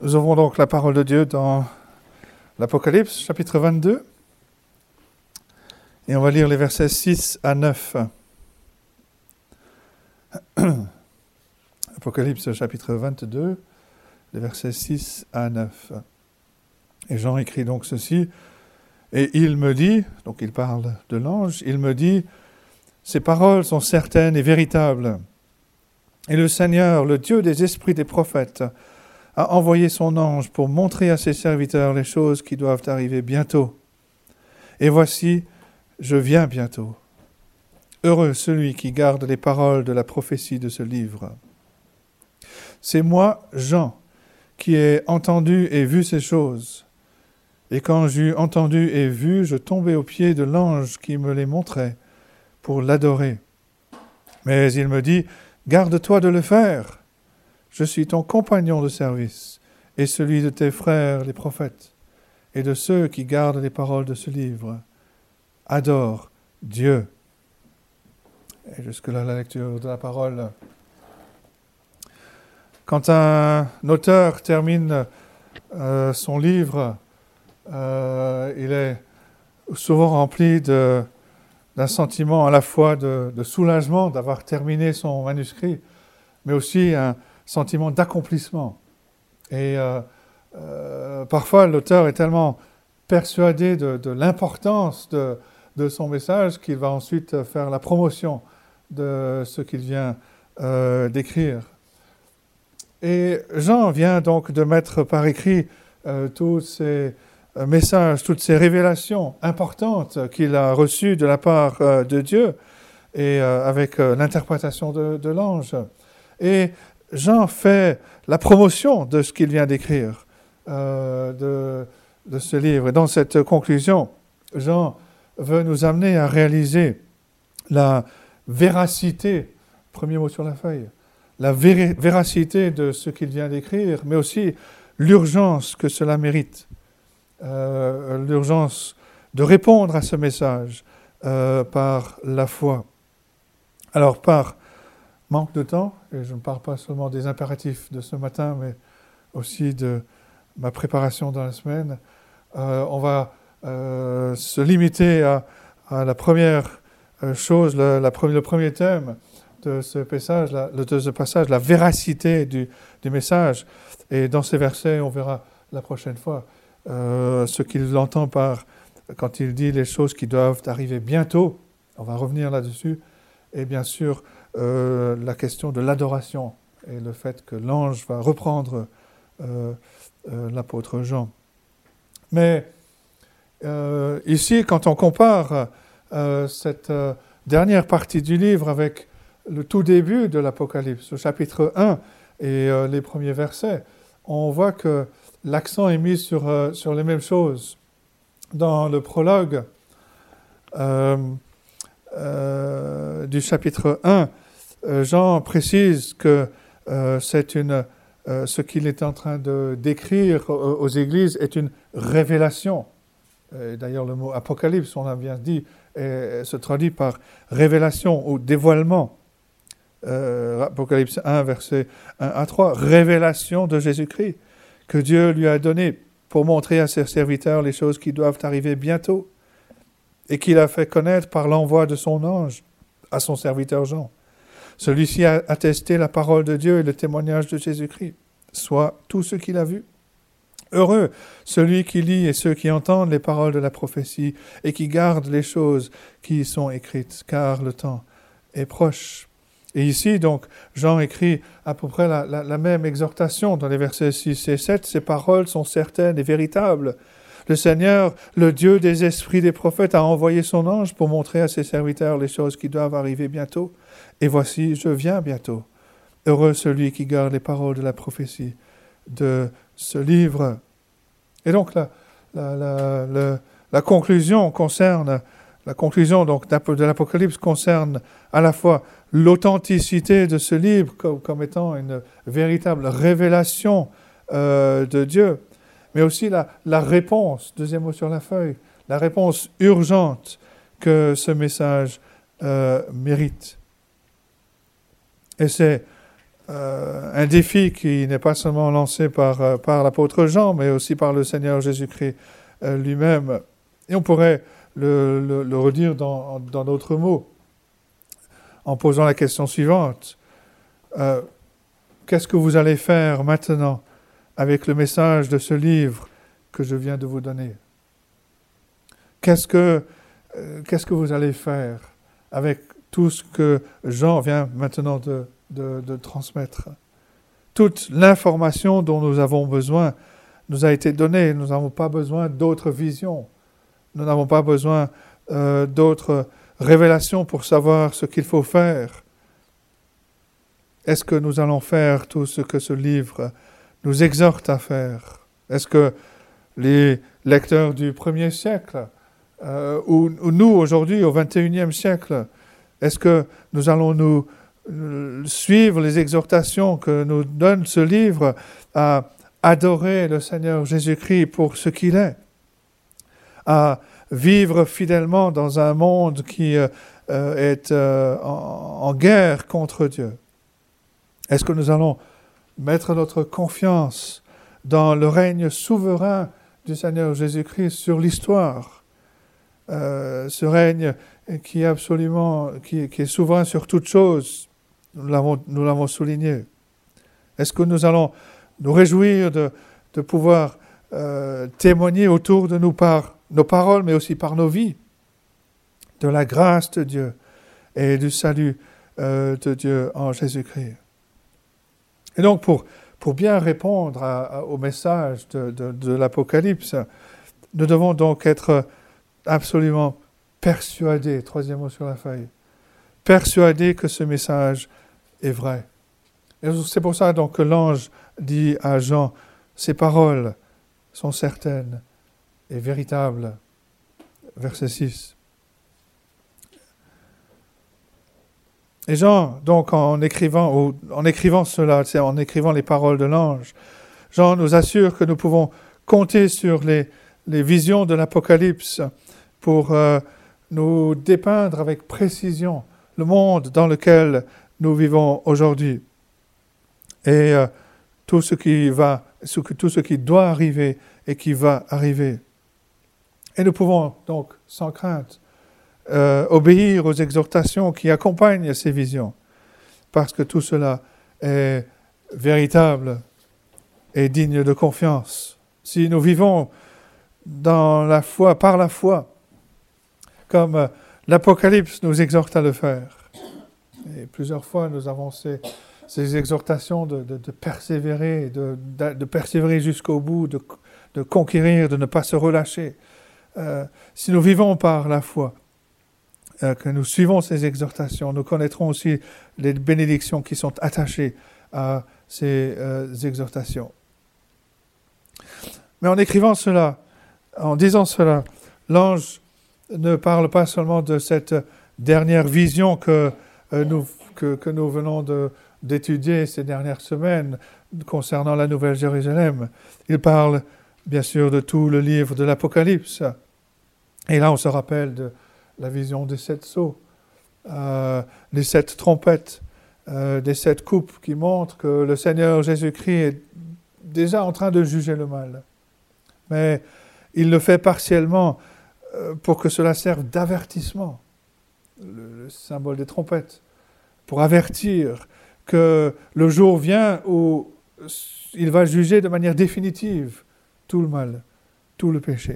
Nous ouvrons donc la parole de Dieu dans l'Apocalypse, chapitre 22, et on va lire les versets 6 à 9. Apocalypse, chapitre 22, les versets 6 à 9. Et Jean écrit donc ceci, et il me dit, donc il parle de l'ange, il me dit, ces paroles sont certaines et véritables. Et le Seigneur, le Dieu des esprits des prophètes, a envoyé son ange pour montrer à ses serviteurs les choses qui doivent arriver bientôt. Et voici, je viens bientôt. Heureux celui qui garde les paroles de la prophétie de ce livre. C'est moi, Jean, qui ai entendu et vu ces choses. Et quand j'eus entendu et vu, je tombai aux pieds de l'ange qui me les montrait pour l'adorer. Mais il me dit, garde-toi de le faire. Je suis ton compagnon de service et celui de tes frères les prophètes et de ceux qui gardent les paroles de ce livre. Adore Dieu. Et jusque-là, la lecture de la parole. Quand un auteur termine son livre, il est souvent rempli d'un sentiment à la fois de soulagement d'avoir terminé son manuscrit, mais aussi un sentiment d'accomplissement. Et parfois, l'auteur est tellement persuadé de l'importance de son message qu'il va ensuite faire la promotion de ce qu'il vient d'écrire. Et Jean vient donc de mettre par écrit tous ces messages, toutes ces révélations importantes qu'il a reçues de la part de Dieu et avec l'interprétation de l'ange. Et Jean fait la promotion de ce qu'il vient d'écrire, de ce livre. Et dans cette conclusion, Jean veut nous amener à réaliser la véracité, premier mot sur la feuille, la véracité de ce qu'il vient d'écrire, mais aussi l'urgence que cela mérite, l'urgence de répondre à ce message par la foi. Alors, par manque de temps, et je ne parle pas seulement des impératifs de ce matin, mais aussi de ma préparation dans la semaine, on va se limiter à la première chose, le premier thème de ce passage, la véracité du message. Et dans ces versets, on verra la prochaine fois ce qu'il entend par quand il dit les choses qui doivent arriver bientôt. On va revenir là-dessus. Et bien sûr, la question de l'adoration et le fait que l'ange va reprendre l'apôtre Jean. Mais ici, quand on compare cette dernière partie du livre avec le tout début de l'Apocalypse, au chapitre 1 et les premiers versets, on voit que l'accent est mis sur les mêmes choses. Dans le prologue du chapitre 1, Jean précise que ce qu'il est en train de décrire aux églises est une révélation. Et d'ailleurs, le mot apocalypse, on l'a bien dit, se traduit par révélation ou dévoilement. Apocalypse 1, versets 1 à 3, révélation de Jésus-Christ que Dieu lui a donné pour montrer à ses serviteurs les choses qui doivent arriver bientôt et qu'il a fait connaître par l'envoi de son ange à son serviteur Jean. Celui-ci a attesté la parole de Dieu et le témoignage de Jésus-Christ, soit tout ce qu'il a vu. Heureux celui qui lit et ceux qui entendent les paroles de la prophétie et qui gardent les choses qui y sont écrites, car le temps est proche. Et ici, donc, Jean écrit à peu près la même exhortation dans les versets 6 et 7. Ces paroles sont certaines et véritables. Le Seigneur, le Dieu des esprits des prophètes, a envoyé son ange pour montrer à ses serviteurs les choses qui doivent arriver bientôt. Et voici, je viens bientôt. Heureux celui qui garde les paroles de la prophétie de ce livre. Et donc, la conclusion donc, de l'Apocalypse concerne à la fois l'authenticité de ce livre comme étant une véritable révélation de Dieu, mais aussi la réponse, deuxième mot sur la feuille, la réponse urgente que ce message mérite. Et c'est un défi qui n'est pas seulement lancé par l'apôtre Jean, mais aussi par le Seigneur Jésus-Christ lui-même. Et on pourrait le redire dans d'autres mots, en posant la question suivante. Qu'est-ce que vous allez faire maintenant avec le message de ce livre que je viens de vous donner? Qu'est-ce que vous allez faire avec tout ce que Jean vient maintenant de transmettre? Toute l'information dont nous avons besoin nous a été donnée. Nous n'avons pas besoin d'autres visions. Nous n'avons pas besoin d'autres révélations pour savoir ce qu'il faut faire. Est-ce que nous allons faire tout ce que ce livre nous exhorte à faire? Est-ce que les lecteurs du 1er siècle, ou nous aujourd'hui au 21e siècle, est-ce que nous allons nous suivre les exhortations que nous donne ce livre à adorer le Seigneur Jésus-Christ pour ce qu'il est, à vivre fidèlement dans un monde qui est en guerre contre Dieu? Est-ce que nous allons mettre notre confiance dans le règne souverain du Seigneur Jésus-Christ sur l'histoire, ce règne qui est souverain sur toutes choses? Nous l'avons souligné. Est-ce que nous allons nous réjouir de pouvoir témoigner autour de nous par nos paroles, mais aussi par nos vies, de la grâce de Dieu et du salut de Dieu en Jésus-Christ? Et donc, pour bien répondre au message de l'Apocalypse, nous devons donc être absolument persuadés, troisième mot sur la feuille, persuadés que ce message est vrai. Et c'est pour ça donc que l'ange dit à Jean, ces paroles sont certaines et véritables. Verset 6. Et Jean, donc, en écrivant cela, en écrivant les paroles de l'ange, Jean nous assure que nous pouvons compter sur les visions de l'Apocalypse pour nous dépeindre avec précision le monde dans lequel nous vivons aujourd'hui et tout ce qui doit arriver et qui va arriver. Et nous pouvons donc, sans crainte, obéir aux exhortations qui accompagnent ces visions, parce que tout cela est véritable et digne de confiance. Si nous vivons dans la foi, par la foi, comme l'Apocalypse nous exhorte à le faire, et plusieurs fois nous avons ces exhortations de persévérer, de persévérer jusqu'au bout, de conquérir, de ne pas se relâcher. Si nous vivons par la foi, que nous suivons ces exhortations, nous connaîtrons aussi les bénédictions qui sont attachées à ces exhortations. Mais en écrivant cela, en disant cela, l'ange ne parle pas seulement de cette dernière vision que nous venons d'étudier ces dernières semaines concernant la Nouvelle Jérusalem. Il parle bien sûr de tout le livre de l'Apocalypse. Et là, on se rappelle de la vision des 7 sceaux, des 7 trompettes, des 7 coupes qui montrent que le Seigneur Jésus-Christ est déjà en train de juger le mal. Mais il le fait partiellement pour que cela serve d'avertissement, le symbole des trompettes, pour avertir que le jour vient où il va juger de manière définitive tout le mal, tout le péché.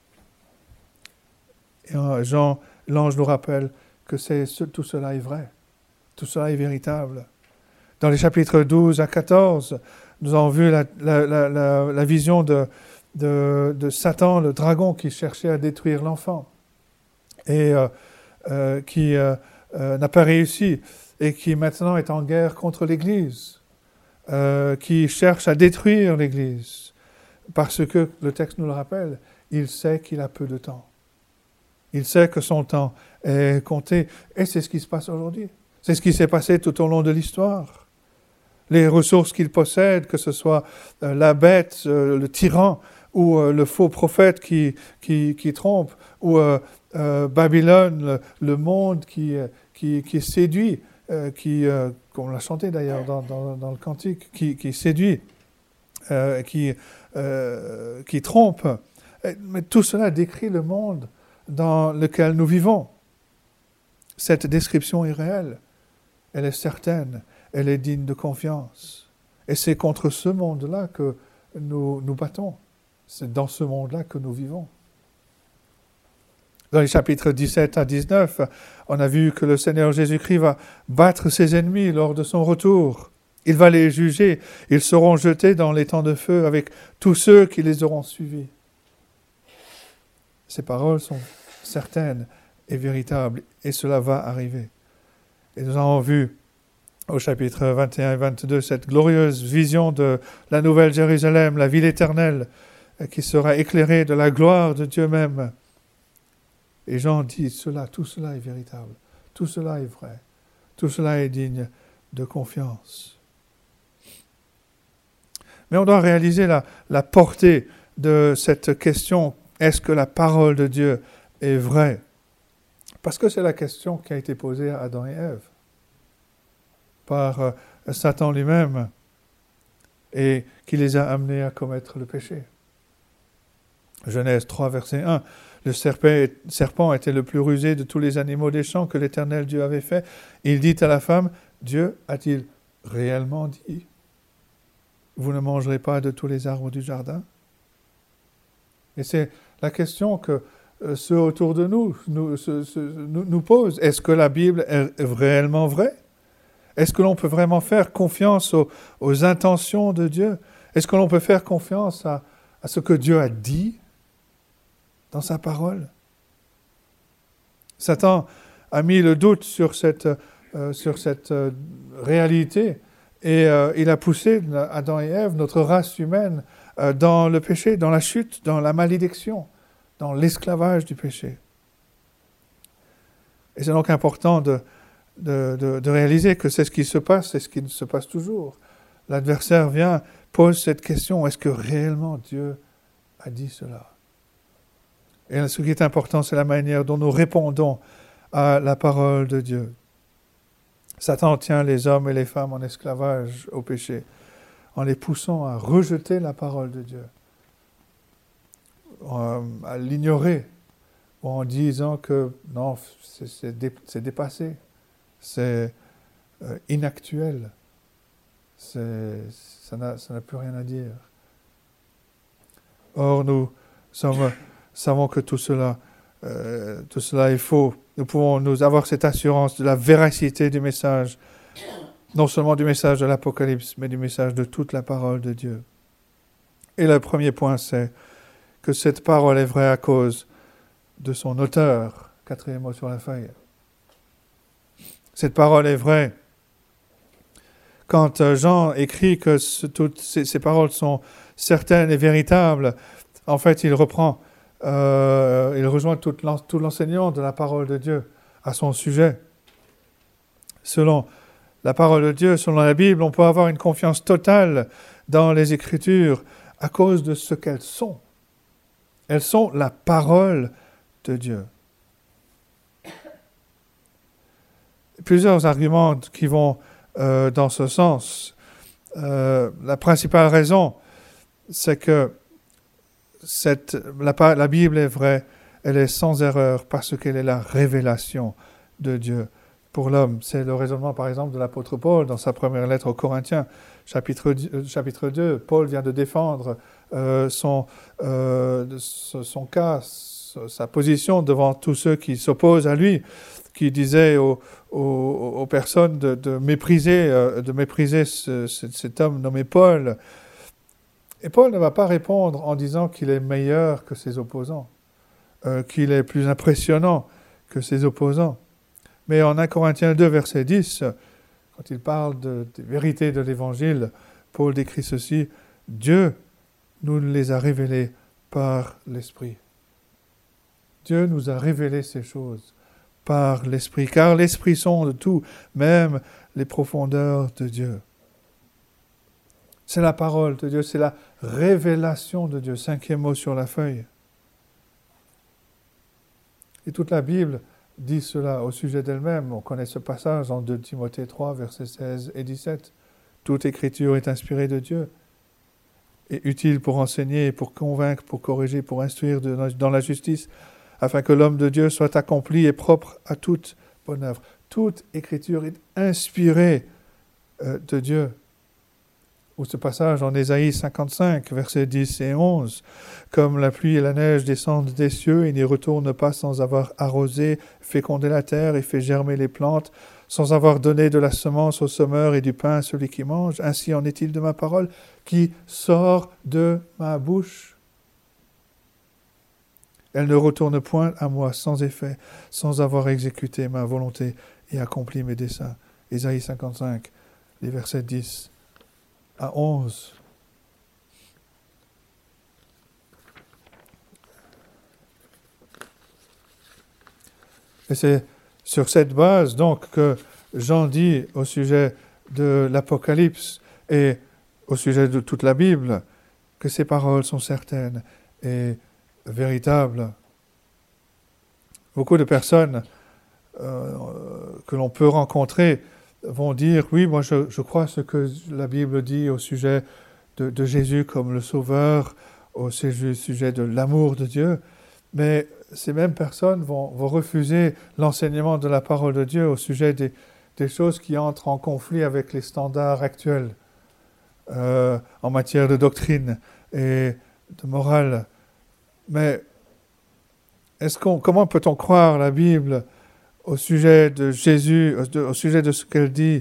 Et l'ange nous rappelle que tout cela est vrai, tout cela est véritable. Dans les chapitres 12 à 14, nous avons vu la vision de Satan, le dragon qui cherchait à détruire l'enfant et qui n'a pas réussi et qui maintenant est en guerre contre l'Église, qui cherche à détruire l'Église parce que, le texte nous le rappelle, il sait qu'il a peu de temps. Il sait que son temps est compté. Et c'est ce qui se passe aujourd'hui. C'est ce qui s'est passé tout au long de l'histoire. Les ressources qu'il possède, que ce soit la bête, le tyran, ou le faux prophète qui trompe, ou Babylone, le monde qui séduit, comme on l'a chanté d'ailleurs dans le cantique, qui séduit, qui trompe. Mais tout cela décrit le monde dans lequel nous vivons. Cette description est réelle, elle est certaine, elle est digne de confiance. Et c'est contre ce monde-là que nous battons. C'est dans ce monde-là que nous vivons. Dans les chapitres 17 à 19, on a vu que le Seigneur Jésus-Christ va battre ses ennemis lors de son retour. Il va les juger. Ils seront jetés dans les temps de feu avec tous ceux qui les auront suivis. Ces paroles sont certaines et véritables, et cela va arriver. Et nous avons vu au chapitre 21 et 22 cette glorieuse vision de la nouvelle Jérusalem, la ville éternelle, qui sera éclairée de la gloire de Dieu même. Et Jean dit tout cela est véritable, tout cela est vrai, tout cela est digne de confiance. Mais on doit réaliser la portée de cette question, est-ce que la parole de Dieu est vraie? Parce que c'est la question qui a été posée à Adam et Ève par Satan lui-même et qui les a amenés à commettre le péché. Genèse 3, verset 1. Le serpent était le plus rusé de tous les animaux des champs que l'Éternel Dieu avait fait. Il dit à la femme, Dieu a-t-il réellement dit, vous ne mangerez pas de tous les arbres du jardin? Et c'est la question que ceux autour de nous posent. Est-ce que la Bible est réellement vraie? Est-ce que l'on peut vraiment faire confiance aux intentions de Dieu? Est-ce que l'on peut faire confiance à ce que Dieu a dit dans sa parole? Satan a mis le doute sur cette réalité et il a poussé Adam et Ève, notre race humaine, dans le péché, dans la chute, dans la malédiction, dans l'esclavage du péché. Et c'est donc important de réaliser que c'est ce qui se passe, c'est ce qui se passe toujours. L'adversaire vient, pose cette question, est-ce que réellement Dieu a dit cela? Et ce qui est important, c'est la manière dont nous répondons à la parole de Dieu. Satan tient les hommes et les femmes en esclavage au péché, en les poussant à rejeter la parole de Dieu, à l'ignorer, ou en disant que non, c'est dépassé, c'est inactuel, ça n'a plus rien à dire. Or, nous savons que tout cela est faux. Nous pouvons avoir cette assurance de la véracité du message, non seulement du message de l'Apocalypse, mais du message de toute la parole de Dieu. Et le premier point, c'est que cette parole est vraie à cause de son auteur. 4e mot sur la feuille. Cette parole est vraie. Quand Jean écrit que toutes ces paroles sont certaines et véritables, en fait, il rejoint tout l'enseignement de la parole de Dieu à son sujet. Selon la parole de Dieu, selon la Bible, on peut avoir une confiance totale dans les Écritures à cause de ce qu'elles sont. Elles sont la parole de Dieu. Plusieurs arguments qui vont dans ce sens. La principale raison, c'est que la Bible est vraie, elle est sans erreur parce qu'elle est la révélation de Dieu pour l'homme. C'est le raisonnement, par exemple, de l'apôtre Paul dans sa première lettre aux Corinthiens, chapitre 2. Paul vient de défendre son cas, sa position devant tous ceux qui s'opposent à lui, qui disaient aux personnes de mépriser cet homme nommé Paul. Et Paul ne va pas répondre en disant qu'il est meilleur que ses opposants, qu'il est plus impressionnant que ses opposants. Mais en 1 Corinthiens 2, verset 10, quand il parle des vérités de l'Évangile, Paul décrit ceci, « Dieu nous les a révélées par l'Esprit. » Dieu nous a révélé ces choses par l'Esprit, car l'Esprit sonde tout, même les profondeurs de Dieu. C'est la parole de Dieu, c'est la révélation de Dieu. 5e mot sur la feuille. Et toute la Bible dit cela au sujet d'elle-même. On connaît ce passage en 2 Timothée 3, versets 16 et 17. Toute écriture est inspirée de Dieu et utile pour enseigner, pour convaincre, pour corriger, pour instruire dans la justice, afin que l'homme de Dieu soit accompli et propre à toute bonne œuvre. Toute écriture est inspirée de Dieu. Ou ce passage en Ésaïe 55, versets 10 et 11. Comme la pluie et la neige descendent des cieux et n'y retournent pas sans avoir arrosé, fécondé la terre et fait germer les plantes, sans avoir donné de la semence au semeur et du pain à celui qui mange, ainsi en est-il de ma parole qui sort de ma bouche. Elle ne retourne point à moi sans effet, sans avoir exécuté ma volonté et accompli mes desseins. Ésaïe 55, les versets 10 à 11. Et c'est sur cette base donc que Jean dit au sujet de l'Apocalypse et au sujet de toute la Bible que ces paroles sont certaines et véritables. Beaucoup de personnes que l'on peut rencontrer vont dire, oui, moi je crois ce que la Bible dit au sujet de Jésus comme le Sauveur, au sujet de l'amour de Dieu, mais ces mêmes personnes vont refuser l'enseignement de la parole de Dieu au sujet des choses qui entrent en conflit avec les standards actuels en matière de doctrine et de morale. Mais comment peut-on croire la Bible au sujet de Jésus, au sujet de ce qu'elle dit,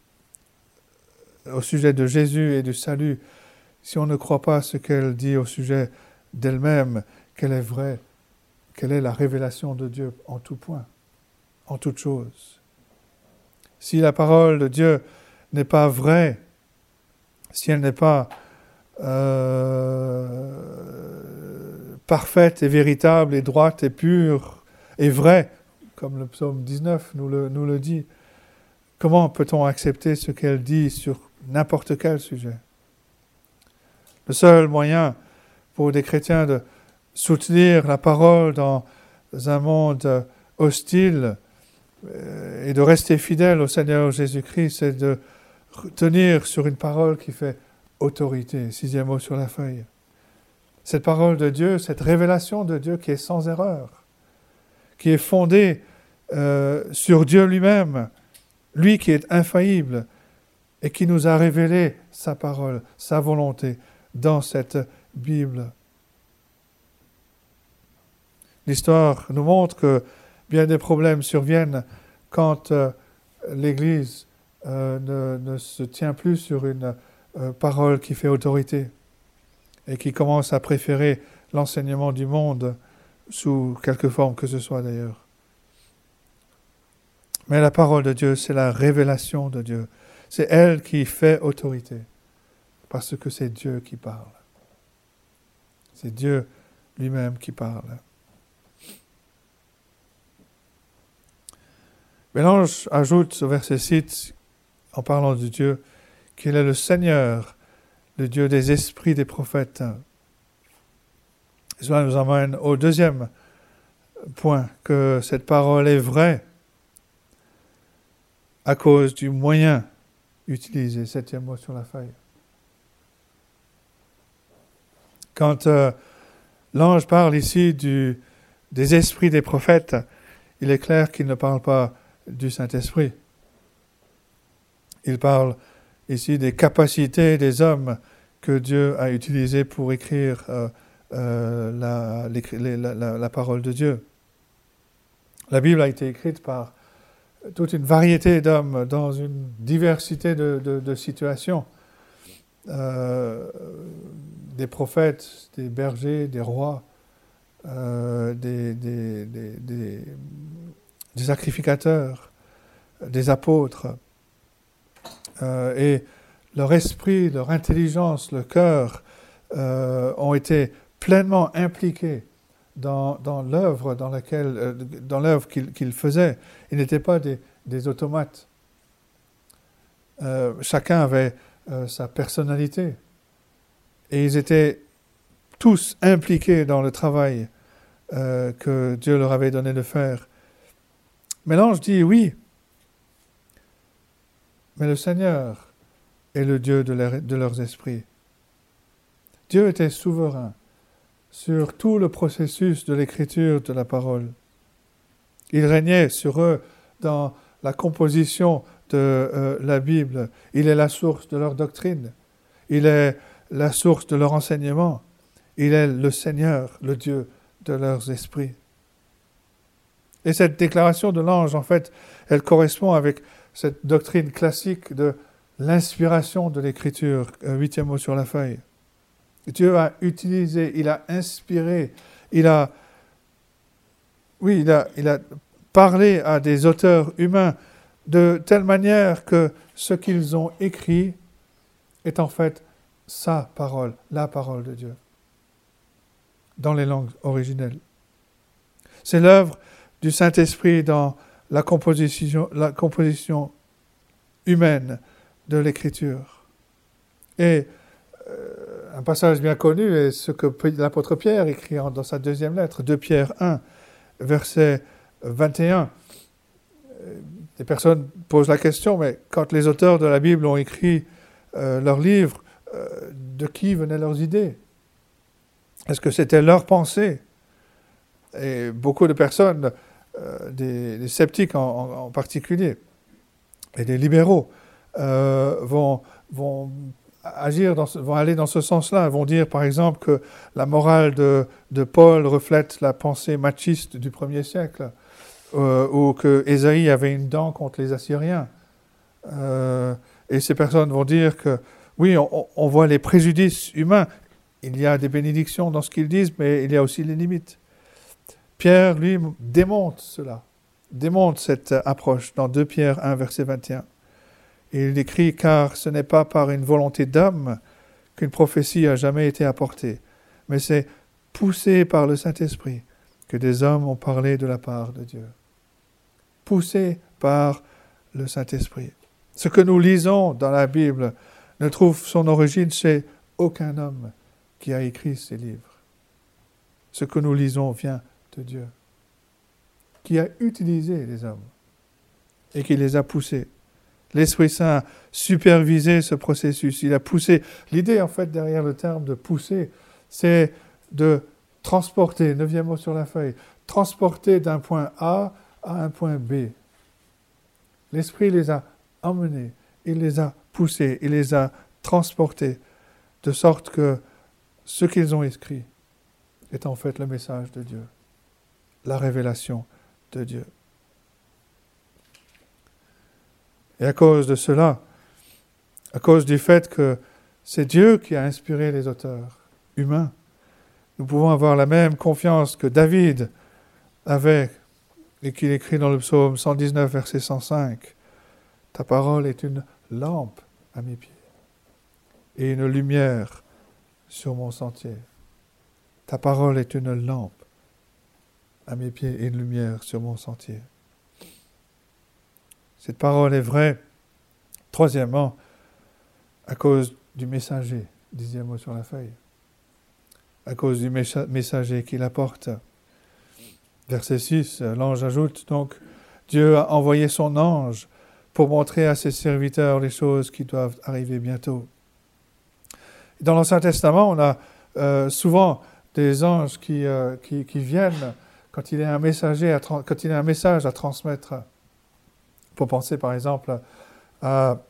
au sujet de Jésus et du salut, si on ne croit pas ce qu'elle dit au sujet d'elle-même, qu'elle est vraie, quelle est la révélation de Dieu en tout point, en toute chose. Si la parole de Dieu n'est pas vraie, si elle n'est pas parfaite et véritable et droite et pure et vraie, comme le psaume 19 nous le dit, comment peut-on accepter ce qu'elle dit sur n'importe quel sujet? Le seul moyen pour des chrétiens de soutenir la parole dans un monde hostile et de rester fidèle au Seigneur Jésus-Christ, c'est de tenir sur une parole qui fait autorité. 6e mot sur la feuille. Cette parole de Dieu, cette révélation de Dieu qui est sans erreur, qui est fondée sur Dieu lui-même, lui qui est infaillible et qui nous a révélé sa parole, sa volonté dans cette Bible. L'histoire nous montre que bien des problèmes surviennent quand l'Église ne se tient plus sur une parole qui fait autorité et qui commence à préférer l'enseignement du monde sous quelque forme que ce soit d'ailleurs. Mais la parole de Dieu, c'est la révélation de Dieu. C'est elle qui fait autorité, parce que c'est Dieu qui parle. C'est Dieu lui-même qui parle. Mais l'ange ajoute au verset 6, en parlant de Dieu, qu'il est le Seigneur, le Dieu des esprits des prophètes. Et cela nous emmène au deuxième point, que cette parole est vraie à cause du moyen utilisé. 7e mot sur la feuille. Quand l'ange parle ici des esprits des prophètes, il est clair qu'il ne parle pas du Saint-Esprit. Il parle ici des capacités des hommes que Dieu a utilisées pour écrire la parole de Dieu. La Bible a été écrite par toute une variété d'hommes dans une diversité de situations. Des prophètes, des bergers, des rois, des sacrificateurs, des apôtres. Et leur esprit, leur intelligence, leur cœur ont été pleinement impliqués dans l'œuvre dans l'œuvre qu'ils faisaient. Ils n'étaient pas des automates. Chacun avait sa personnalité. Et ils étaient tous impliqués dans le travail que Dieu leur avait donné de faire. Mais l'ange dit oui, mais le Seigneur est le Dieu de leurs esprits. Dieu était souverain sur tout le processus de l'écriture de la parole. Il régnait sur eux dans la composition de la Bible. Il est la source de leur doctrine. Il est la source de leur enseignement. Il est le Seigneur, le Dieu de leurs esprits. Et cette déclaration de l'ange, en fait, elle correspond avec cette doctrine classique de l'inspiration de l'écriture, 8e mot sur la feuille. Dieu a utilisé, il a inspiré, il a parlé à des auteurs humains de telle manière que ce qu'ils ont écrit est en fait sa parole, la parole de Dieu, dans les langues originelles. C'est l'œuvre du Saint-Esprit dans la composition humaine de l'Écriture. Et un passage bien connu est ce que l'apôtre Pierre écrit dans sa deuxième lettre, 2 Pierre 1, verset 21. Des personnes posent la question, mais quand les auteurs de la Bible ont écrit leurs livres, de qui venaient leurs idées? Est-ce que c'était leur pensée? Et beaucoup de personnes, des sceptiques en particulier, et des libéraux, vont aller dans ce sens-là, vont dire par exemple que la morale de Paul reflète la pensée machiste du 1er siècle, ou que Ésaïe avait une dent contre les Assyriens. Et ces personnes vont dire que oui, on voit les préjudices humains, il y a des bénédictions dans ce qu'ils disent, mais il y a aussi les limites. Pierre, lui, démonte cela, démonte cette approche dans 2 Pierre 1, verset 21. Et il écrit « Car ce n'est pas par une volonté d'homme qu'une prophétie a jamais été apportée, mais c'est poussé par le Saint-Esprit que des hommes ont parlé de la part de Dieu. » Poussé par le Saint-Esprit. Ce que nous lisons dans la Bible ne trouve son origine chez aucun homme qui a écrit ces livres. Ce que nous lisons vient de Dieu, qui a utilisé les hommes et qui les a poussés. L'Esprit Saint a supervisé ce processus. Il a poussé. L'idée, en fait, derrière le terme de pousser, c'est de transporter, 9e mot sur la feuille, transporter d'un point A à un point B. L'Esprit les a emmenés, il les a poussés, il les a transportés, de sorte que ce qu'ils ont écrit est en fait le message de Dieu, la révélation de Dieu. Et à cause de cela, à cause du fait que c'est Dieu qui a inspiré les auteurs humains, nous pouvons avoir la même confiance que David avait et qu'il écrit dans le psaume 119, verset 105. « Ta parole est une lampe à mes pieds et une lumière sur mon sentier. » Ta parole est une lampe à mes pieds et une lumière sur mon sentier. Cette parole est vraie, troisièmement, à cause du messager, 10e mot sur la feuille, à cause du messager qui l'apporte. Verset 6, l'ange ajoute donc, Dieu a envoyé son ange pour montrer à ses serviteurs les choses qui doivent arriver bientôt. Dans l'Ancien Testament, on a souvent des anges qui viennent quand il y a un message à transmettre. Pour penser par exemple à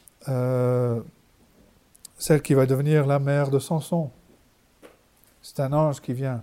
celle qui va devenir la mère de Samson. C'est un ange qui vient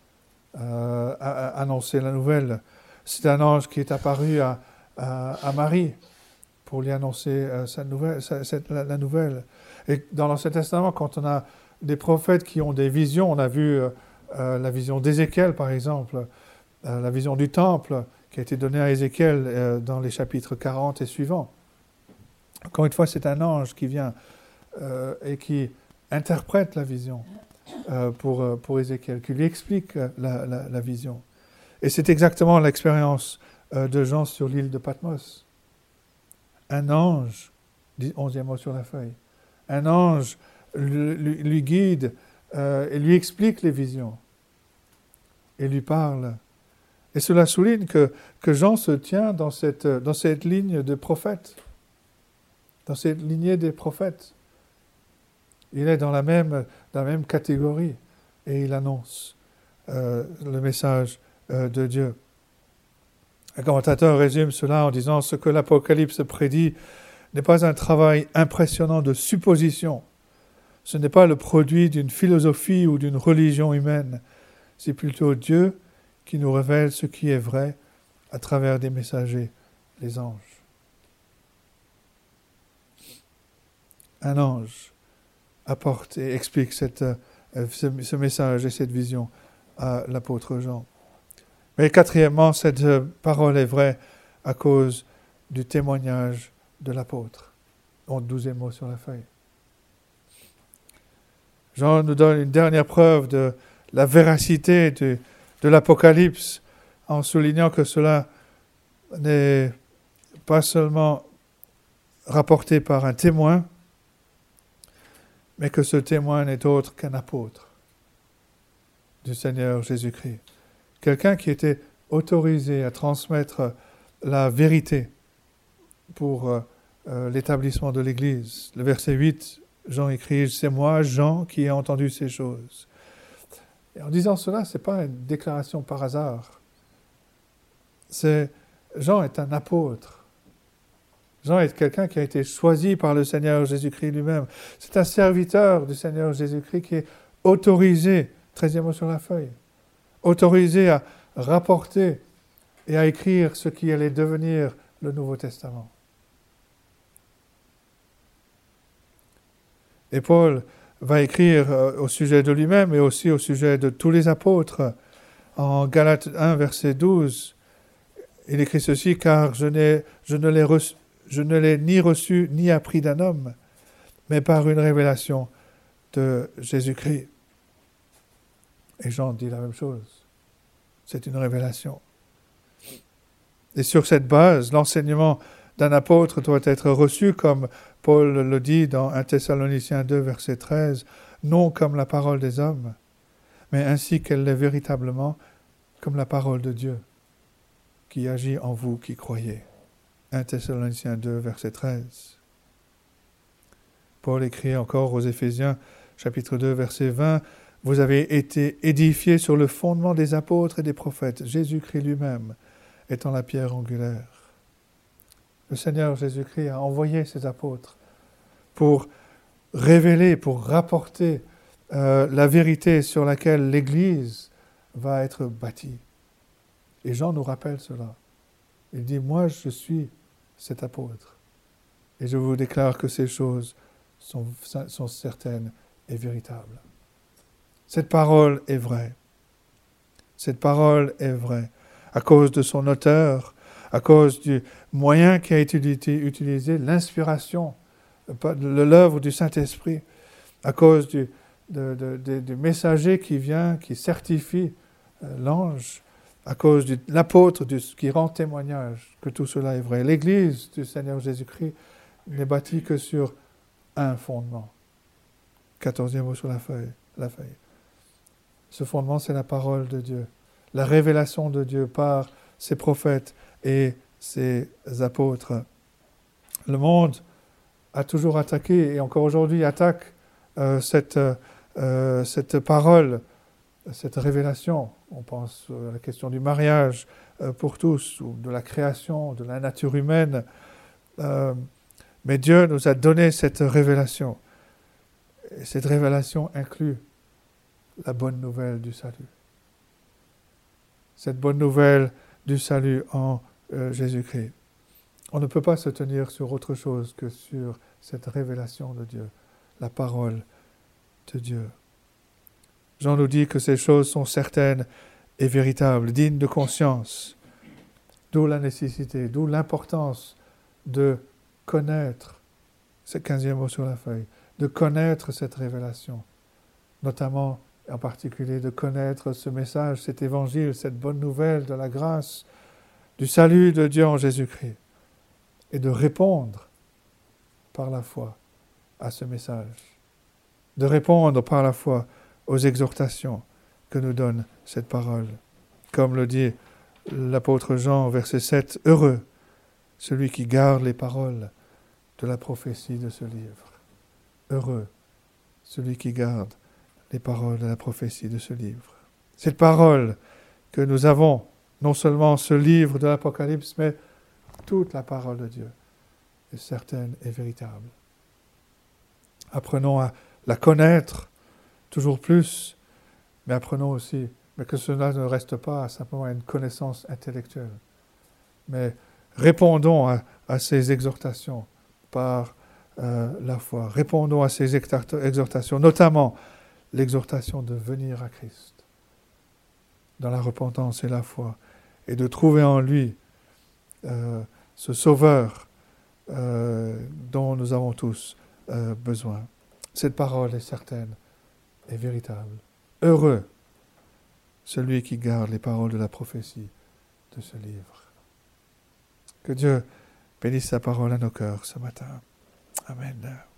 annoncer la nouvelle. C'est un ange qui est apparu à Marie pour lui annoncer la nouvelle. Et dans l'Ancien Testament, quand on a des prophètes qui ont des visions, on a vu la vision d'Ézéchiel par exemple, la vision du temple qui a été donnée à Ézéchiel dans les chapitres 40 et suivants. Encore une fois, c'est un ange qui vient et qui interprète la vision pour Ézéchiel, qui lui explique la vision. Et c'est exactement l'expérience de Jean sur l'île de Patmos. Un ange, 11e mot sur la feuille, un ange lui guide et lui explique les visions et lui parle Et cela souligne que Jean se tient dans cette ligne de prophètes, dans cette lignée des prophètes. Il est dans la même catégorie et il annonce le message de Dieu. Un commentateur résume cela en disant « Ce que l'Apocalypse prédit n'est pas un travail impressionnant de supposition. Ce n'est pas le produit d'une philosophie ou d'une religion humaine. C'est plutôt Dieu qui nous révèle ce qui est vrai à travers des messagers, les anges. » Un ange apporte et explique ce message et cette vision à l'apôtre Jean. Mais quatrièmement, cette parole est vraie à cause du témoignage de l'apôtre. 12e mot sur la feuille. Jean nous donne une dernière preuve de la véracité de l'Apocalypse en soulignant que cela n'est pas seulement rapporté par un témoin, mais que ce témoin n'est autre qu'un apôtre du Seigneur Jésus-Christ. Quelqu'un qui était autorisé à transmettre la vérité pour l'établissement de l'Église. Le verset 8, Jean écrit « C'est moi, Jean, qui ai entendu ces choses. » Et en disant cela, ce n'est pas une déclaration par hasard. Jean est un apôtre. Jean est quelqu'un qui a été choisi par le Seigneur Jésus-Christ lui-même. C'est un serviteur du Seigneur Jésus-Christ qui est autorisé, 13e mot sur la feuille, autorisé à rapporter et à écrire ce qui allait devenir le Nouveau Testament. Et Paul va écrire au sujet de lui-même et aussi au sujet de tous les apôtres. En Galates 1, verset 12, il écrit ceci « Car je ne l'ai ni reçu ni appris d'un homme, mais par une révélation de Jésus-Christ. » Et Jean dit la même chose. C'est une révélation. Et sur cette base, l'enseignement d'un apôtre doit être reçu, comme Paul le dit dans 1 Thessaloniciens 2, verset 13, non comme la parole des hommes, mais ainsi qu'elle l'est véritablement, comme la parole de Dieu, qui agit en vous qui croyez. 1 Thessaloniciens 2, verset 13. Paul écrit encore aux Éphésiens, chapitre 2, verset 20, « Vous avez été édifiés sur le fondement des apôtres et des prophètes, Jésus-Christ lui-même étant la pierre angulaire. » Le Seigneur Jésus-Christ a envoyé ses apôtres pour révéler, pour rapporter la vérité sur laquelle l'Église va être bâtie. Et Jean nous rappelle cela. Il dit, moi je suis cet apôtre. Et je vous déclare que ces choses sont certaines et véritables. Cette parole est vraie. Cette parole est vraie. À cause de son auteur, à cause du moyen qui a été utilisé, l'inspiration, l'œuvre du Saint-Esprit, à cause du messager qui vient, qui certifie l'ange, à cause de l'apôtre qui rend témoignage que tout cela est vrai. L'Église du Seigneur Jésus-Christ n'est bâtie que sur un fondement. 14e mot sur la feuille. Ce fondement, c'est la parole de Dieu, la révélation de Dieu par ses prophètes et ses apôtres. Le monde a toujours attaqué, et encore aujourd'hui attaque cette parole, cette révélation. On pense à la question du mariage pour tous, ou de la création, de la nature humaine. Mais Dieu nous a donné cette révélation. Et cette révélation inclut la bonne nouvelle du salut. Cette bonne nouvelle du salut en Jésus-Christ. On ne peut pas se tenir sur autre chose que sur cette révélation de Dieu, la parole de Dieu. Jean nous dit que ces choses sont certaines et véritables, dignes de conscience. D'où la nécessité, d'où l'importance de connaître, c'est 15e mot sur la feuille, de connaître cette révélation, notamment en particulier de connaître ce message, cet évangile, cette bonne nouvelle de la grâce, du salut de Dieu en Jésus-Christ, et de répondre par la foi à ce message, de répondre par la foi aux exhortations que nous donne cette parole. Comme le dit l'apôtre Jean, verset 7, « Heureux celui qui garde les paroles de la prophétie de ce livre. » Heureux celui qui garde les paroles de la prophétie de ce livre. Cette parole que nous avons, non seulement ce livre de l'Apocalypse, mais toute la parole de Dieu est certaine et véritable. Apprenons à la connaître toujours plus, mais apprenons aussi, mais que cela ne reste pas simplement à une connaissance intellectuelle, mais répondons à ces exhortations par la foi. Répondons à ces exhortations, notamment l'exhortation de venir à Christ dans la repentance et la foi, et de trouver en lui ce Sauveur dont nous avons tous besoin. Cette parole est certaine et véritable. Heureux celui qui garde les paroles de la prophétie de ce livre. Que Dieu bénisse sa parole à nos cœurs ce matin. Amen.